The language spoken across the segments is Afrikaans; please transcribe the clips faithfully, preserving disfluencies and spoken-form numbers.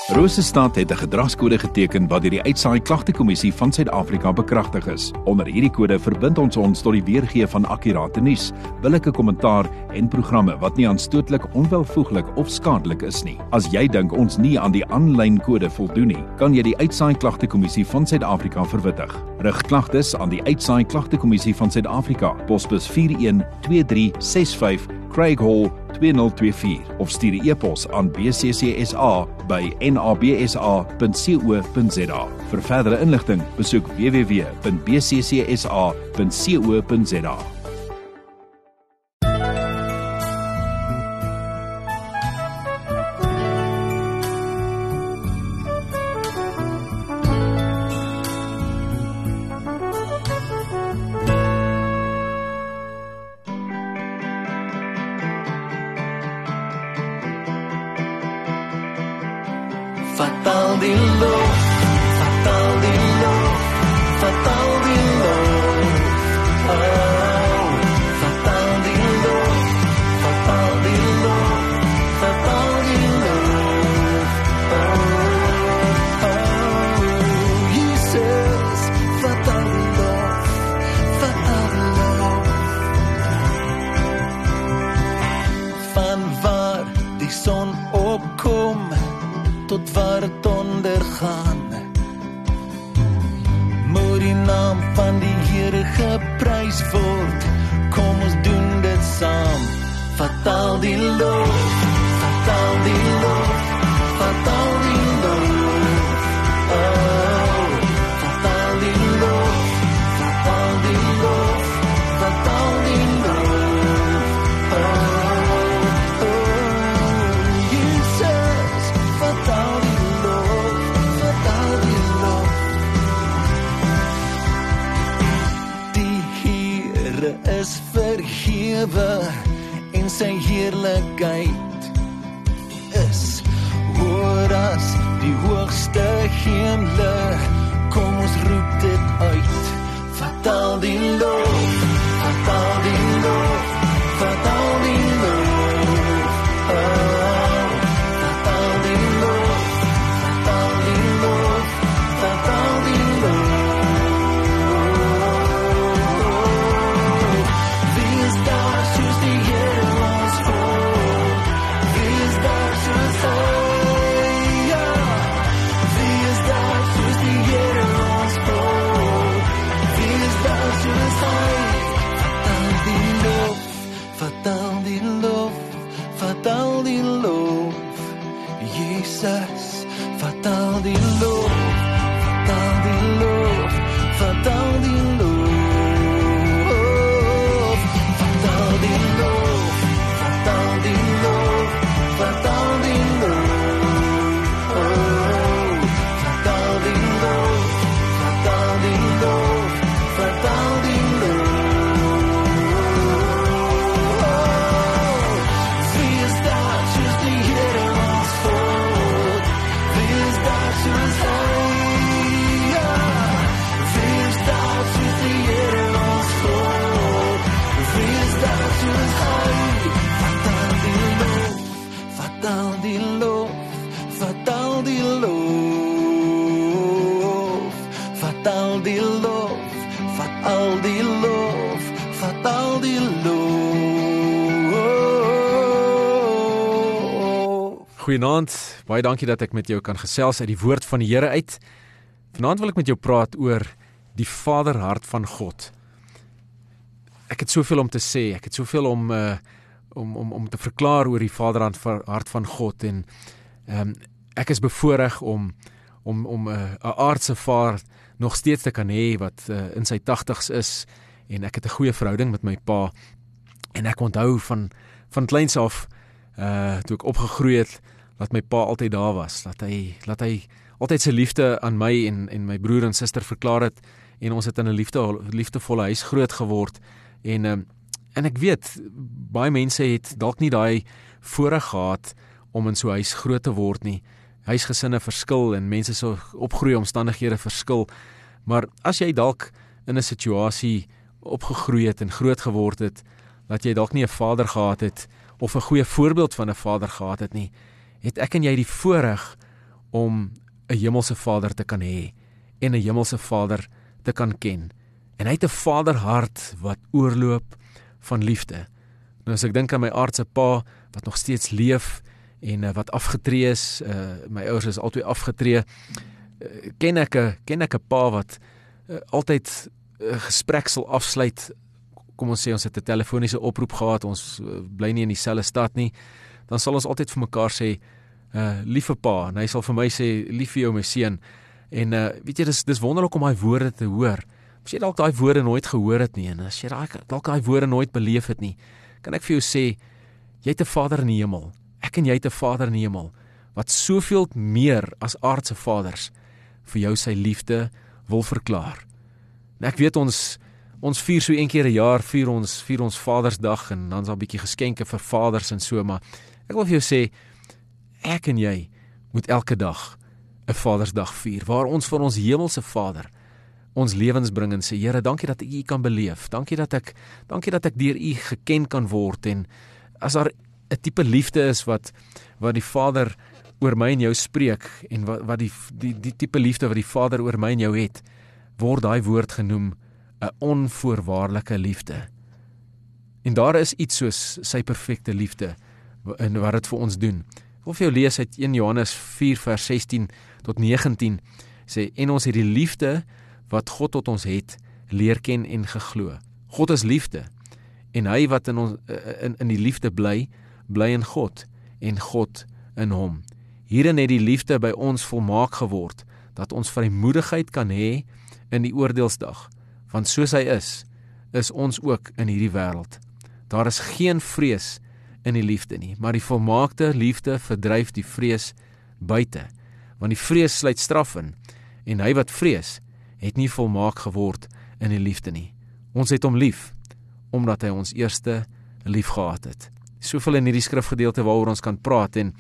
Rosestad het 'n gedragskode geteken wat deur die Uitsaai Klagtekommissie van Suid-Afrika bekragtig is. Onder hierdie kode verbind ons ons tot die weergee van akkurate nuus, billike kommentaar en programme wat nie aanstootlik, onwelvoeglik of skadelik is nie. As jy dink ons nie aan die aanlyn kode voldoen nie, kan jy die Uitsaai Klagtekommissie van Suid-Afrika verwittig. Rig klagtes aan die Uitsaai Klagtekommissie van Suid-Afrika, posbus vier een twee drie ses vyf, Craig Hall twee nul twee vier of stuur 'n e-pos aan b c c s a by n a b s a punt co punt z a. Vir verdere inligting, besoek w w w punt b c c s a punt co punt z a. Fatal die loof, fatal die loof, fatal die loof. Oh, fatal die loof, fatal die loof, fatal die loof. Oh, oh, Jesus, fatal die loof, fatal die loof. Van waar die son opkom tot waar het ondergaan, moet die naam van die Here geprys word. Kom ons doen dit saam. Fatal die loof, fatal die loof, fatal die loof. Oh, fatal die loof, fatal die loof, fatal die loof. Oh, oh, Jesus, fatal die loof, fatal die loof. Die Here is verhewe en sy heerlikheid is hoër as die hoogste hemel. Kom ons roep dit uit. Fatal die loof, fatal die loof, fatal die loof. Oh, fatal die loof, fatal die loof, fatal die loof. Wie is daar soos die Here ons God? Wie is daar soos hy? Ja, wie is daar soos die Here ons God? Wie is daar soos hy? Fatal die loof, fatal die loof, Jesus, fatal die loof, fatal die loof, fatal die loof, fatal die loof, fatal die loof, fatal die loof, oh, fatal die loof, fatal die loof, fatal die loof. Fatal die loof, fatal die loof, fatal die loof, fatal die loof, fatal die loof. Goeienaand, baie dankie dat ek met jou kan gesels uit die woord van die Here uit. Vanaand wil ek met jou praat oor die vaderhart van God. Ek het soveel om te sê, ek het soveel om uh, om om om te verklaar oor die vaderhart hart van God en um, ek is bevoorreg om om om 'n uh, 'n aardse vader nog steeds te kan hê wat uh, in sy tagtigs is en ek het 'n goeie verhouding met my pa en ek onthou van van kleins af uh, toe ek opgegroei het dat my pa altyd daar was, dat hy dat hy altyd sy liefde aan my en en my broer en suster verklaar het en ons het in 'n liefde liefdevolle huis groot geword en um, En ek weet, baie mense het dalk nie daai voorreg gehad om in so 'n huis groot te word nie. Huisgesinne verskil en mense se opgroei omstandighede verskil. Maar as jy dalk in 'n situasie opgegroei het en groot geword het, dat jy dalk nie 'n vader gehad het of 'n goeie voorbeeld van 'n vader gehad het nie, het ek en jy die voorreg om 'n hemelse Vader te kan hê en 'n hemelse Vader te kan ken. En hy het 'n vaderhart wat oorloop van liefde. Nou as ek dink aan my aardse pa wat nog steeds leef en uh, wat afgetree is, uh, my ouers is altyd afgetree, uh, ken ek 'n ken ek 'n pa wat uh, altyd 'n uh, gesprek sal afsluit. Kom ons sê ons het 'n telefoniese oproep gehad, ons uh, bly nie in dieselfde stad nie, dan sal ons altyd vir mekaar sê, uh, liewe pa, en hy sal vir my sê, lief vir jou my seun. En uh, weet jy, dis dis wonderlik om daai woorde te hoor. As jy dalk daai woorde nooit gehoor het nie, en as jy dalk daai woorde nooit beleef het nie, kan ek vir jou sê, jy het 'n Vader in die hemel. Ek en jy het 'n Vader in die hemel wat soveel meer as aardse vaders vir jou sy liefde wil verklaar. En ek weet ons ons vier so een keer 'n jaar vier ons vier ons Vadersdag en dan's daar 'n bietjie geskenke vir vaders en so, maar ek wil vir jou sê, ek en jy moet elke dag 'n Vadersdag vier waar ons vir ons hemelse Vader ons lewens bring en sê, Here, dankie dat ek U kan beleef. Dankie dat ek dankie dat ek deur U geken kan word, en as daar 'n tipe liefde is wat wat die Vader oor my en jou spreek, en wat wat die die die tipe liefde wat die Vader oor my en jou het, word daai woord genoem 'n onvoorwaardelike liefde. En daar is iets soos sy perfekte liefde in wat dit vir ons doen. Ek wil vir jou lees uit een Johannes vier vers sestien tot negentien, sê, en ons het die liefde wat God tot ons het, leer ken en geglo. God is liefde, en hy wat in ons in, in die liefde bly, bly in God, en God in hom. Hierin het die liefde by ons volmaak geword, dat ons vrymoedigheid kan hê in die oordeelsdag, want soos hy is, is ons ook in hierdie wêreld. Daar is geen vrees in die liefde nie, maar die volmaakte liefde verdryf die vrees buite, want die vrees sluit straf in, en hy wat vrees, het nie volmaak geword in die liefde nie. Ons het hom lief, omdat hy ons eerste lief gehad het. Soveel in hierdie skrifgedeelte waaroor ons kan praat, en,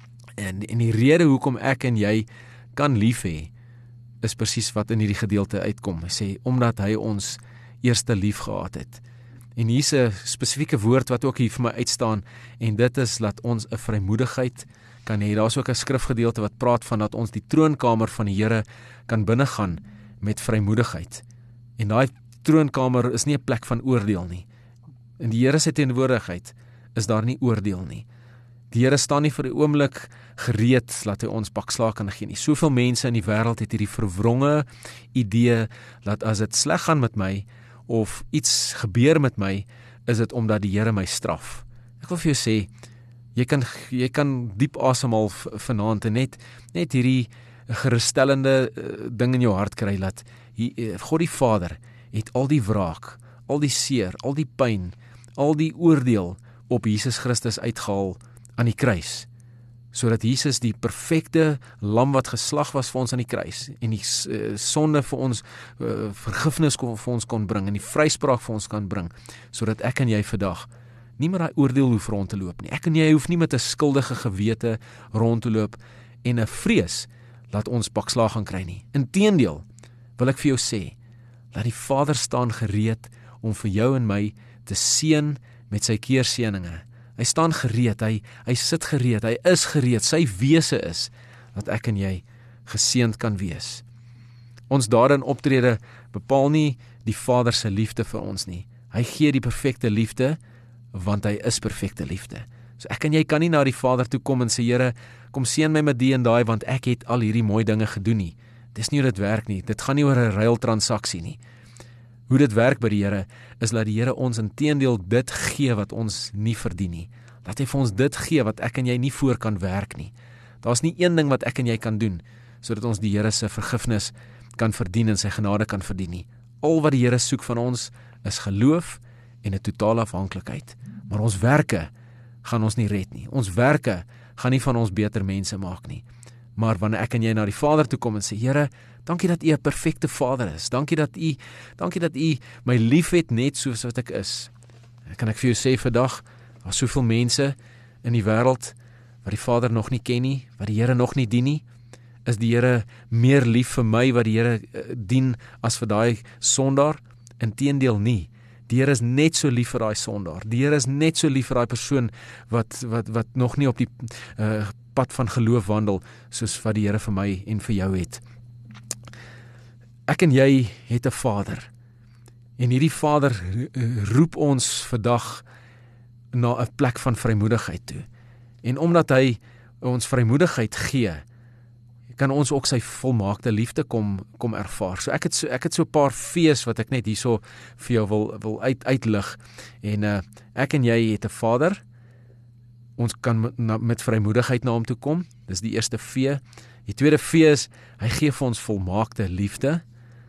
en, en die rede hoekom ek en jy kan lief hê, is presies wat in hierdie gedeelte uitkom. Hy sê, omdat hy ons eerste lief gehad het. En hier is 'n spesifieke woord wat ook hier vir my uitstaan, en dit is dat ons 'n vrymoedigheid kan hê. Daar is ook 'n skrifgedeelte wat praat van dat ons die troonkamer van die Here kan binnegaan met vrymoedigheid. En daai troonkamer is nie 'n plek van oordeel nie. In die Here se teenwoordigheid is daar nie oordeel nie. Die Here staan nie vir 'n oomblik gereed dat hy ons pakslaag kan gee nie. Soveel mense in die wêreld het hierdie verwronge idee dat as dit sleg gaan met my of iets gebeur met my, is dit omdat die Here my straf. Ek wil vir jou sê, jy kan jy kan diep asemhaal vanaand en net net hierdie gerusstellende uh, ding in jou hart kry dat hier, God die Vader het al die wraak, al die seer, al die pyn, al die oordeel op Jesus Christus uitgehaal aan die kruis, sodat Jesus die perfekte lam wat geslag was vir ons aan die kruis, en die uh, sonde vir ons, uh, vergifnis kon, vir ons kon bring, en die vryspraak vir ons kan bring, sodat ek en jy vandag nie met daai oordeel hoef rond te loop nie. Ek en jy hoef nie met 'n skuldige gewete rond te loop, en 'n vrees laat ons pakslaag gaan kry nie. Inteendeel, wil ek vir jou sê, dat die Vader staan gereed om vir jou en my te seën met sy keerseëninge. Hy staan gereed, hy, hy sit gereed, hy is gereed, sy wese is, dat ek en jy geseënd kan wees. Ons daarin optrede bepaal nie die Vader se liefde vir ons nie. Hy gee die perfekte liefde, want hy is perfekte liefde. So ek en jy kan nie na die Vader toe kom en sê, Here, kom seën my met die en daai, want ek het al hierdie mooi dinge gedoen nie. Dis nie hoe dit werk nie, dit gaan nie oor 'n ruiltransaksie nie. Hoe dit werk by die Here, is dat die Here ons inteendeel dit gee wat ons nie verdien nie. Dat hy vir ons dit gee wat ek en jy nie voor kan werk nie. Daar's nie een ding wat ek en jy kan doen, sodat ons die Here se vergifnis kan verdien en sy genade kan verdien nie. Al wat die Here soek van ons, is geloof en 'n totale afhanklikheid. Maar ons werke gaan ons nie red nie. Ons werke gaan nie van ons beter mense maak nie. Maar wanneer ek en jy na die Vader toe kom en sê, Here, dankie dat U 'n perfekte Vader is. Dankie dat U, dankie dat U my liefhet net soos wat ek is. Kan ek vir jou sê vandag, daar's soveel mense in die wêreld wat die Vader nog nie ken nie, wat die Here nog nie dien nie. Is die Here meer lief vir my wat die Here dien as vir daai sondaar? Inteendeel nie. Die Here is net so lief vir daai sondaar. Die Here is net so lief vir daai persoon wat wat wat nog nie op die uh, pad van geloof wandel soos wat die Here vir my en vir jou het. Ek en jy het 'n Vader. En hierdie Vader roep ons vandag na 'n plek van vrymoedigheid toe. En omdat hy ons vrymoedigheid gee, kan ons ook sy volmaakte liefde kom kom ervaar. So ek het so ek het so 'n paar fees wat ek net hierso vir jou wil wil uit uitlig. En uh, ek en jy het 'n Vader. Ons kan met, na, met vrymoedigheid na hom toe kom. Dis die eerste vee. Die tweede vee is hy gee vir ons volmaakte liefde.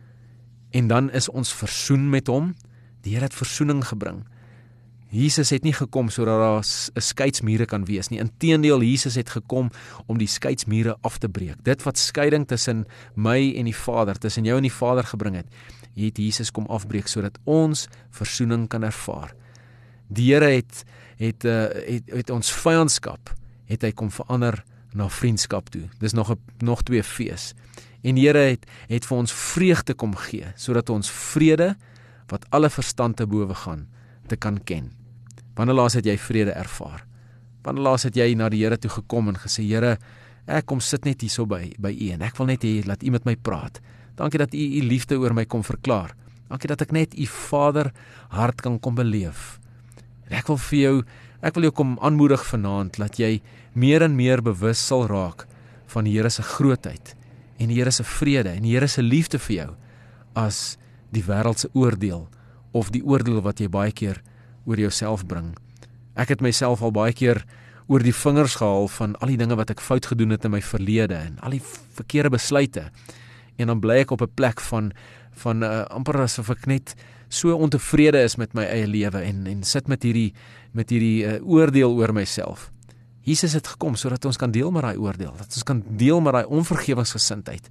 En dan is ons versoen met hom. Die Here het versoening gebring. Jesus het nie gekom sodat daar 'n skeidsmure kan wees nie. Inteendeel, Jesus het gekom om die skeidsmure af te breek. Dit wat skeiding tussen my en die Vader, tussen jou en die Vader gebring het, het Jesus kom afbreek sodat ons versoening kan ervaar. Die Here het het, uh, het het ons vyandskap het hy kom verander na vriendskap toe. Dis nog 'n nog twee fees. En die Here het het vir ons vreugde kom gee sodat ons vrede wat alle verstand te bowe gaan te kan ken. Wanneer laas het jy vrede ervaar? Wanneer laas het jy na die Here toe gekom en gesê, Here, ek kom sit net hierso by by U en ek wil net hê laat U met my praat. Dankie dat U U liefde oor my kom verklaar. Dankie dat ek net U Vader hart kan kom beleef. En ek wil vir jou, ek wil jou kom aanmoedig vanaand dat jy meer en meer bewus sal raak van die Here se grootheid en die Here se vrede en die Here se liefde vir jou as die wêreld se oordeel of die oordeel wat jy baie keer oor jouself bring. Ek het myself al baie keer oor die vingers gehaal van al die dinge wat ek fout gedoen het in my verlede en al die verkeerde besluite. En dan bly ek op 'n plek van van uh, amper asof ek net so ontevrede is met my eie lewe en en sit met hierdie met hierdie uh, oordeel oor myself. Jesus het gekom sodat ons kan deel met daai oordeel, dat ons kan deel met daai onvergewensgesindheid.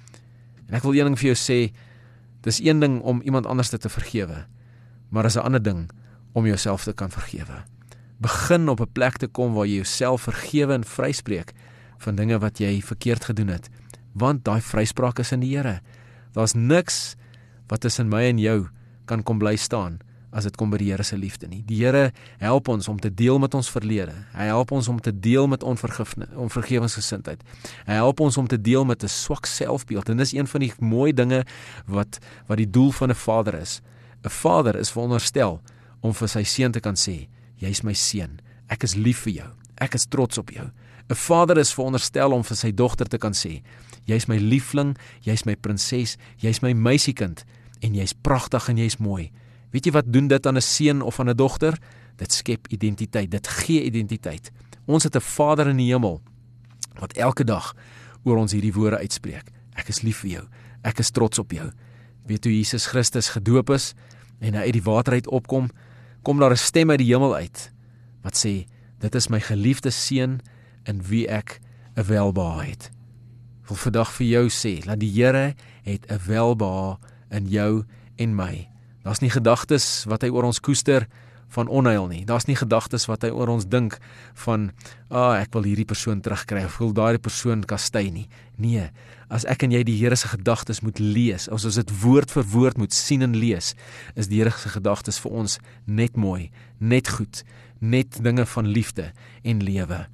En ek wil een ding vir jou sê, dis een ding om iemand anders te vergewe, maar is 'n ander ding om jouself te kan vergewe. Begin op 'n plek te kom waar jy jouself vergewe en vryspreek van dinge wat jy verkeerd gedoen het, want daai vryspraak is in die Here. Daar's niks wat tussen my en jou kan kom bly staan as dit kom by die Here se liefde nie. Die Here help ons om te deel met ons verlede. Hy help ons om te deel met onvergewensgesindheid. Hy help ons om te deel met 'n swak selfbeeld. En dis een van die mooi dinge wat wat die doel van 'n vader is. 'n Vader is veronderstel om vir sy seun te kan sê, jy's my seun, ek is lief vir jou, ek is trots op jou. 'n Vader is veronderstel om vir sy dogter te kan sê, jy's my liefling, jy's my prinses, jy's my meisiekind, en jy's pragtig en jy's mooi. Weet jy wat doen dit aan 'n seun of aan 'n dogter? Dit skep identiteit, dit gee identiteit. Ons het 'n Vader in die hemel, wat elke dag oor ons hierdie woorde uitspreek. Ek is lief vir jou, ek is trots op jou. Weet hoe Jesus Christus gedoop is, en hy uit die water uit opkom, kom daar 'n stem uit die hemel uit, wat sê, dit is my geliefde seun, in wie ek 'n welbehae het. Ek wil vandag vir jou sê, dat die Here het 'n welbehae in jou en my. Daar's nie gedagtes wat hy oor ons koester van onheil nie. Daar's nie gedagtes wat hy oor ons dink van, ah, ek wil hierdie persoon terugkry, of wil daardie persoon kastei nie. Nee, as ek en jy die Here se gedagtes moet lees, as ons dit woord vir woord moet sien en lees, is die Here se gedagtes vir ons net mooi, net goed, net dinge van liefde en lewe.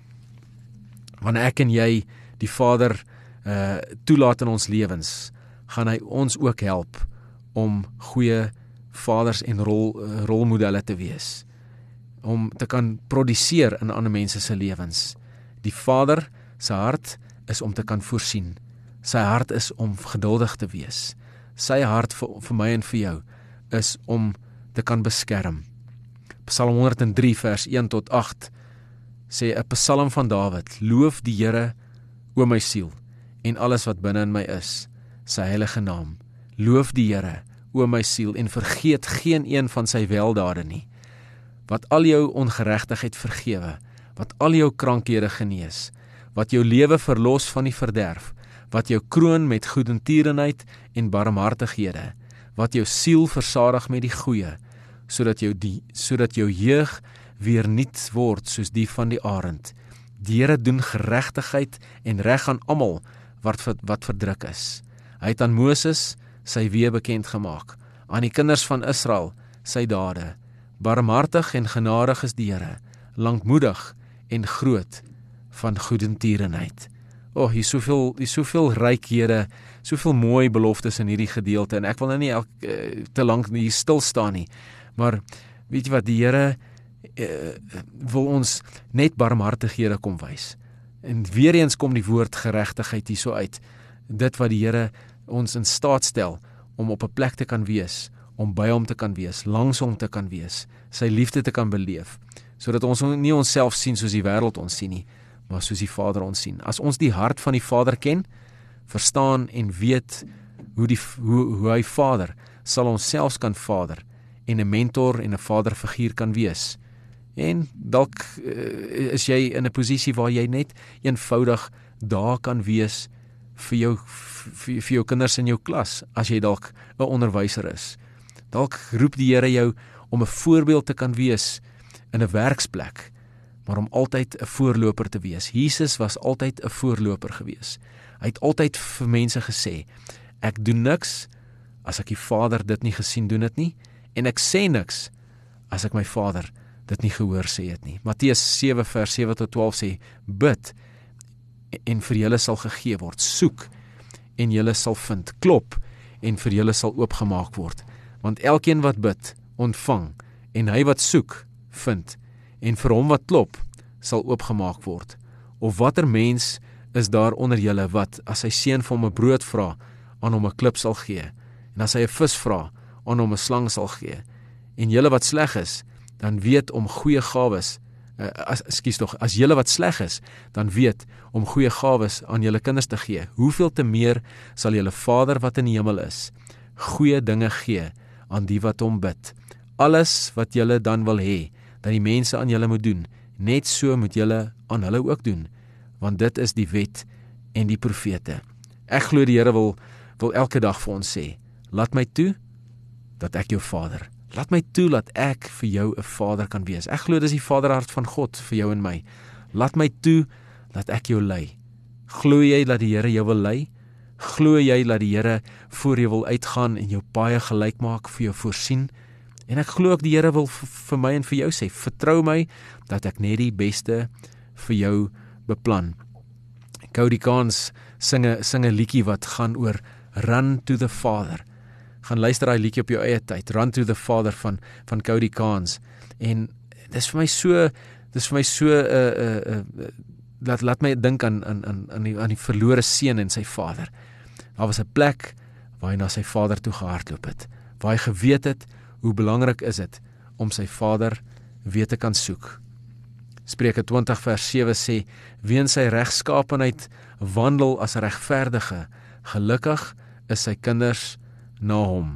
Wanneer ek en jy die Vader uh, toelaat in ons lewens, gaan hy ons ook help om goeie vaders en rol, uh, rolmodelle te wees, om te kan produseer in ander mense se lewens. Die Vader se hart is om te kan voorsien. Sy hart is om geduldig te wees. Sy hart vir, vir my en vir jou is om te kan beskerm. Psalm honderd en drie vers een tot agt sê 'n psalm van Dawid, loof die Here, o my siel, en alles wat binne in my is, sy heilige naam. Loof die Here, o my siel, en vergeet geen een van sy weldade nie, wat al jou ongeregtigheid vergewe, wat al jou krankhede genees, wat jou lewe verlos van die verderf, wat jou kroon met goedertierenheid en barmhartighede, wat jou siel versadig met die goeie, sodat jou die sodat jou jeug weer nuut word soos die van die arend. Die Here doen geregtigheid en reg aan almal wat wat verdruk is. Hy het aan Moses sy weë bekend gemaak, aan die kinders van Israel sy dade. Barmhartig en genadig is die Here, lankmoedig en groot van goedertierenheid. O, oh, hier is soveel, hier is soveel rykhede, soveel mooi beloftes in hierdie gedeelte, en ek wil nou nie elk, uh, te lank hier stil staan nie, maar weet jy wat, die Here uh, wil ons net barmhartighede kom wys. En weer eens kom die woord geregtigheid hier so uit, dit wat die Here ons in staat stel, om op 'n plek te kan wees, om by hom te kan wees, langs hom te kan wees, sy liefde te kan beleef, sodat ons nie onsself sien soos die wêreld ons sien nie, maar soos die Vader ons sien. As ons die hart van die Vader ken, verstaan en weet hoe, die, hoe, hoe hy Vader, sal ons selfs kan vader, en 'n mentor en 'n vaderfiguur kan wees. En dalk uh, is jy in 'n posisie waar jy net eenvoudig daar kan wees vir jou, vir, vir jou kinders in jou klas, as jy dalk 'n onderwyser is. Dalk roep die Here jou om 'n voorbeeld te kan wees in 'n werksplek, maar om altyd 'n voorloper te wees. Jesus was altyd 'n voorloper gewees. Hy het altyd vir mense gesê, ek doen niks as ek die Vader dit nie gesien doen het nie, en ek sê niks as ek my Vader dit nie gehoor sê het nie. Matteus sewe vers sewe tot twaalf sê, bid en vir julle sal gegee word, soek en julle sal vind, klop en vir julle sal oopgemaak word. Want elkeen wat bid, ontvang, en hy wat soek, vind, en vir hom wat klop, sal oopgemaak word. Of watter mens is daar onder julle wat, as sy seun vir hom 'n brood vra, aan hom 'n klip sal gee, en as hy 'n vis vra, aan hom 'n slang sal gee. En julle wat sleg is, dan weet om goeie gawes, uh, as, ekskuus tog, as julle wat sleg is, dan weet om goeie gawes aan julle kinders te gee. Hoeveel te meer sal julle Vader wat in die hemel is, goeie dinge gee aan die wat hom bid. Alles wat julle dan wil hê, dat die mense aan julle moet doen, net so moet julle aan hulle ook doen, want dit is die wet en die profete. Ek glo die Here wil, wil elke dag vir ons sê, laat my toe, dat ek jou Vader, laat my toe, dat ek vir jou 'n Vader kan wees. Ek glo dis die Vaderhart van God vir jou en my. Laat my toe, dat ek jou lei. Glo jy dat die Here jou wil lei? Glo jy dat die Here voor jou wil uitgaan en jou paaie gelyk maak, vir jou voorsien? En ek glo ook die Here wil vir my en vir jou sê, vertrou my, dat ek net die beste vir jou beplan. Cody Cairns sing 'n sing 'n liedjie wat gaan oor Run to the Father. Gaan luister daai liedjie op jou eie tyd, Run to the Father van van Cody Cairns. En dis vir my so, dis vir my so uh uh, uh laat laat my dink aan aan aan aan die aan die verlore seun en sy vader. Daar was 'n plek waar hy na sy vader toe gehardloop het, waar hy geweet het hoe belangrik is dit om sy vader weer te kan soek. Spreuke twintig vers sewe sê, wie in sy regskaapenheid wandel as 'n regverdige, gelukkig is sy kinders na hom.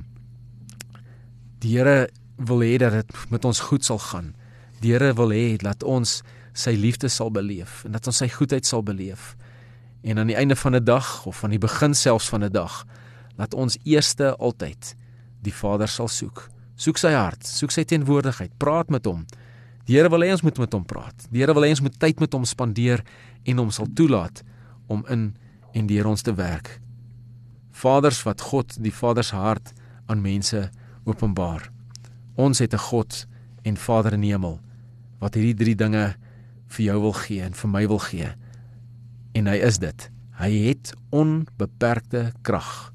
Die Here wil hê dat dit met ons goed sal gaan. Die Here wil hê dat ons sy liefde sal beleef, en dat ons sy goedheid sal beleef. En aan die einde van 'n dag, of aan die begin selfs van 'n dag, laat ons eerste altyd die Vader sal soek. Soek sy hart, soek sy teenwoordigheid, praat met hom. Die Here wil hê ons moet met hom praat. Die Here wil hê ons moet tyd met hom spandeer en hom sal toelaat om in en deur ons te werk. Vaders wat God, die Vader se hart aan mense openbaar. Ons het 'n God en Vader in die hemel wat hierdie drie dinge vir jou wil gee en vir my wil gee. En hy is dit. Hy het onbeperkte krag.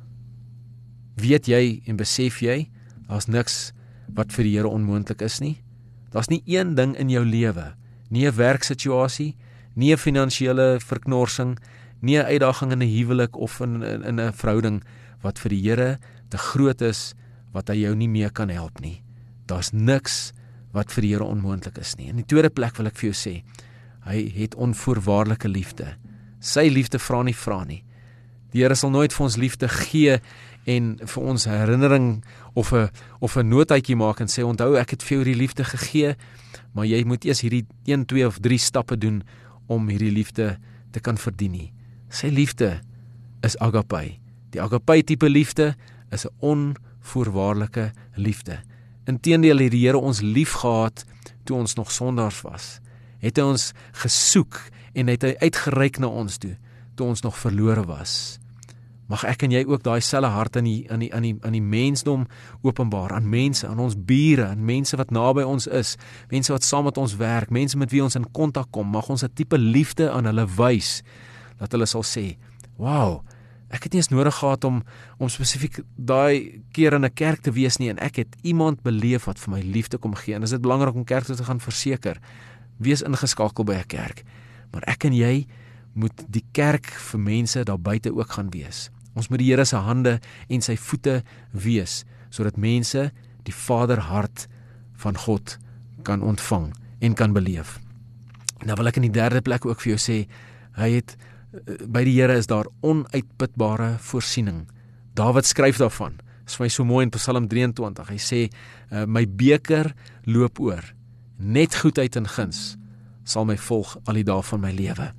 Weet jy en besef jy, daar's niks wat vir die Here onmoontlik is nie? Daar's nie een ding in jou lewe, nie 'n werksituasie, nie 'n finansiële verknorsing, nie 'n uitdaging in 'n huwelik of in, in, in 'n verhouding wat vir die Here te groot is, wat hy jou nie meer kan help nie. Daar's niks wat vir die Here onmoontlik is nie. In die tweede plek wil ek vir jou sê, hy het onvoorwaardelike liefde. Sy liefde vra nie vra nie. Die Here sal nooit vir ons liefde gee en vir ons herinnering of 'n of 'n notaatjie maak en sê, onthou ek het vir jou hierdie liefde gegee, maar jy moet eers hierdie een, twee of drie stappe doen om hierdie liefde te kan verdien nie. Sy liefde is agape. Die agape tipe liefde is 'n onvoorwaardelike liefde. Inteendeel het die Here ons lief gehad toe ons nog sondaars was. Het hy ons gesoek en het hy uitgereik na ons toe, toe ons nog verlore was. Mag ek en jy ook daai selfe hart aan die aan die aan die aan die mensdom openbaar, aan mense, aan ons bure, aan mense wat naby ons is, mense wat saam met ons werk, mense met wie ons in kontak kom. Mag ons 'n tipe liefde aan hulle wys dat hulle sal sê, "Wow, ek het nie eens nodig gehad om om spesifiek daai keer in 'n kerk te wees nie en ek het iemand beleef wat vir my liefde kom gee." En is dit belangrik om kerk toe te gaan? Verseker, wees ingeskakel by 'n kerk. Maar ek en jy moet die kerk vir mense daar buite ook gaan wees. Ons moet die Here se hande en sy voete wees, sodat mense die Vaderhart van God kan ontvang en kan beleef. Nou wil ek in die derde plek ook vir jou sê, hy het by die Here is daar onuitputbare voorsiening. Dawid skryf daarvan. Dit is vir my so mooi in Psalm drieëntwintig. Hy sê, my beker loop oor. Net goedheid en guns sal my volg al die dae van my lewe.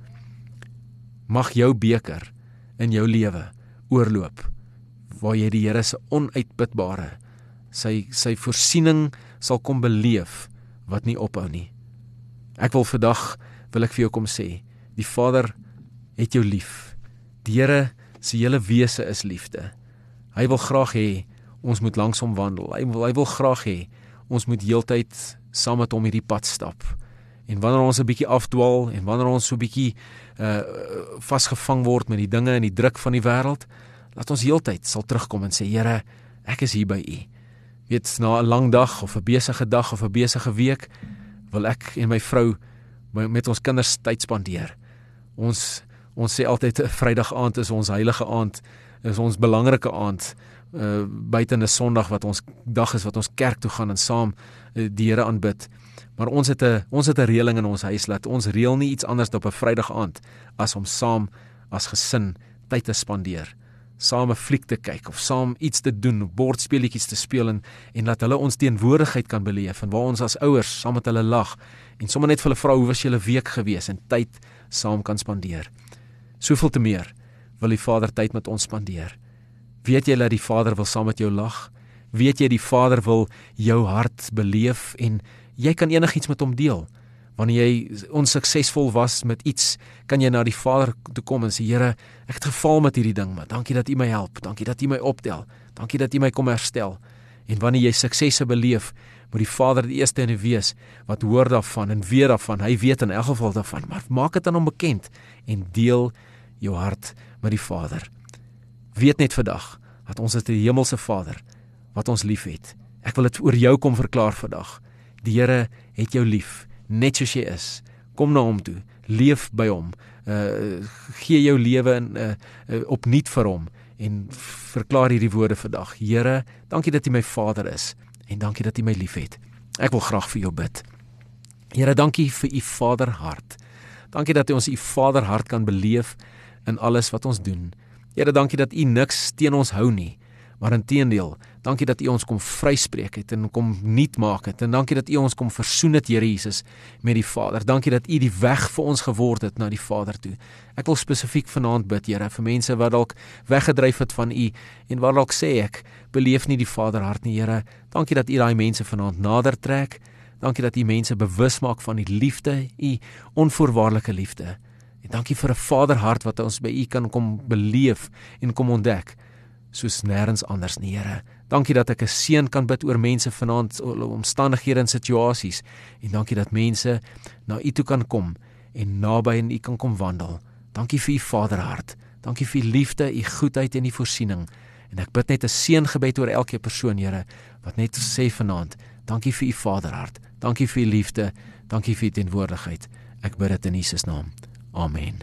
Mag jou beker in jou lewe oorloop, waar jy die Here se onuitputbare, sy, sy voorsiening sal kom beleef, wat nie ophou nie. Ek wil vandag, wil ek vir jou kom sê, die Vader het jou lief. Die Here se hele wese is liefde. Hy wil graag hê, ons moet langs hom wandel. Hy wil, hy wil graag hê, ons moet heeltyd saam met hom hierdie pad stap. En wanneer ons 'n bietjie afdwaal, en wanneer ons so 'n bietjie uh, vasgevang word met die dinge en die druk van die wêreld, laat ons heeltyd sal terugkom en sê, Here, ek is hier by U. Weet, na 'n lang dag, of 'n besige dag, of 'n besige week, wil ek en my vrou met ons kinders tyd spandeer. Ons Ons sê altyd, Vrydag aand is ons heilige aand, is ons belangrike aand, uh, buite 'n Sondag wat ons dag is, wat ons kerk toe gaan en saam uh, die Here aanbid. Maar ons het 'n ons het 'n reëling in ons huis, laat ons reël nie iets anders op 'n Vrydag aand, as om saam, as gesin, tyd te spandeer, saam 'n fliek te kyk, of saam iets te doen, bordspeletjies te speel, en, en laat hulle ons teenwoordigheid kan beleef, en waar ons as ouers saam met hulle lag, en sommer net vir hulle vra, hoe was julle week gewees, en tyd saam kan spandeer. Soveel te meer wil die Vader tyd met ons spandeer. Weet jy dat die Vader wil saam met jou lag? Weet jy die Vader wil jou hart beleef en jy kan enigiets met hom deel? Wanneer jy onsuksesvol was met iets, kan jy na die Vader toe kom en sê, Here, ek het gefaal met hierdie ding, maar dankie dat U my help, dankie dat U my optel, dankie dat U my kom herstel. En wanneer jy suksesse beleef, moet die Vader die eerste ene wees wat hoor daarvan en weet daarvan. Hy weet in elk geval daarvan, maar maak dit aan hom bekend en deel jou hart met die Vader. Weet net vandag dat ons is die hemelse Vader wat ons lief het. Ek wil dit oor jou kom verklaar vandag. Die Here het jou lief, net soos jy is. Kom na hom toe, leef by hom, uh, gee jou lewe in, uh, uh, opnuut vir hom en verklaar hierdie woorde vandag. Here, dankie dat U my Vader is en dankie dat U my lief het. Ek wil graag vir jou bid. Here, dankie vir U Vaderhart. Dankie dat U ons U Vaderhart kan beleef in alles wat ons doen. Here, dankie dat U niks teen ons hou nie, maar inteendeel, dankie dat U ons kom vryspreek het en kom nuut maak het, en dankie dat U ons kom versoen het, Here Jesus, met die Vader. Dankie dat U die weg vir ons geword het na die Vader toe. Ek wil spesifiek vanaand bid, Here, vir mense wat dalk weggedryf het van U, en wat dalk sê, ek beleef nie die Vaderhart nie, Here. Dankie dat U daai mense vanaand nader trek. Dankie dat U mense bewus maak van die liefde, U onvoorwaardelike liefde. En dankie vir 'n Vaderhart wat ons by U kan kom beleef en kom ontdek, soos nêrens anders nie, Here. Dankie dat ek 'n seën kan bid oor mense vanaand, omstandighede en situasies, en dankie dat mense na U toe kan kom en naby in U kan kom wandel. Dankie vir U Vaderhart. Dankie vir U liefde, U goedheid en U voorsiening. En ek bid net 'n seëngebed oor elke persoon, Here, wat net sê vanaand, dankie vir U Vaderhart. Dankie vir U liefde. Dankie vir U teenwoordigheid. Ek bid dit in Jesus naam. Amen.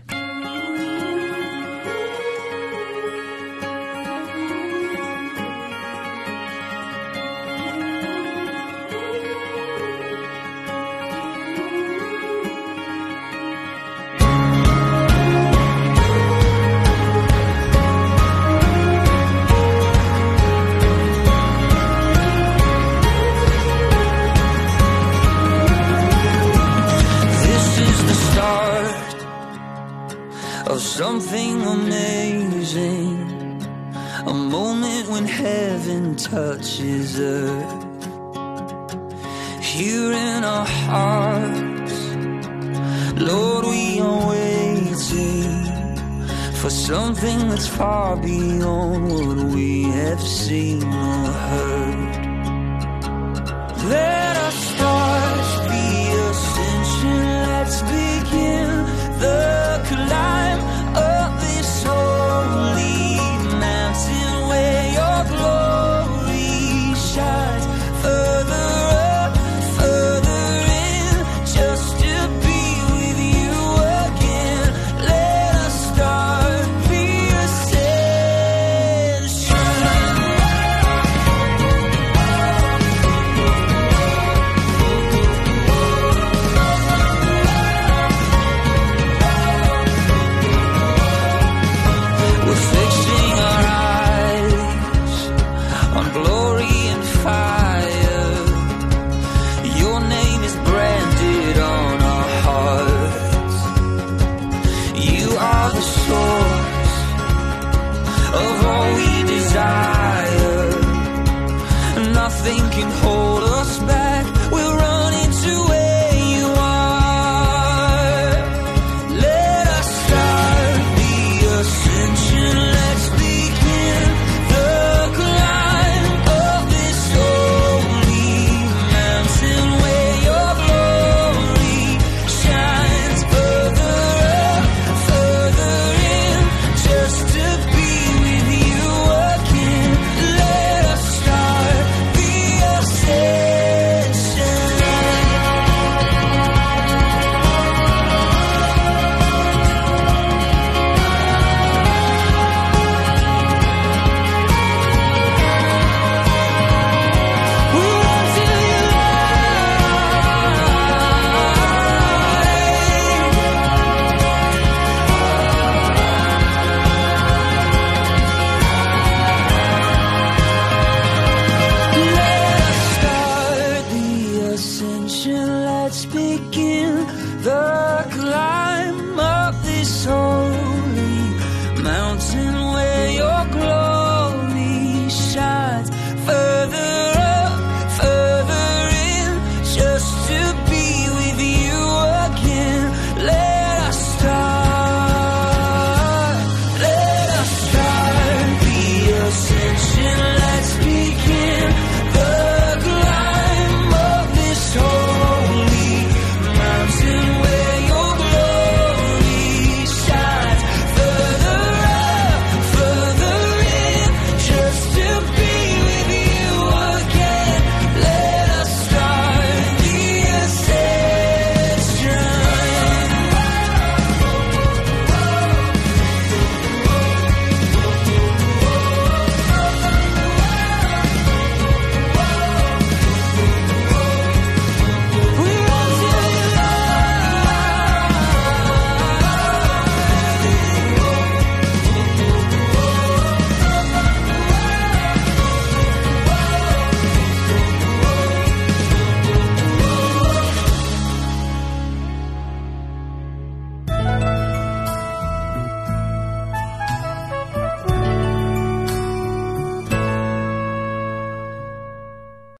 Something amazing, a moment when heaven touches earth. Here in our hearts, Lord, we are waiting for something that's far beyond what we have seen or heard. Let our stars be ascension, let's begin the climb up this holy mountain where your glory shines. Further up, further in, just to be with you again. Let us start the ascension. We're fixing our eyes on glory and fire. Your name is branded on our hearts. You are the source of all we desire. Nothing can hold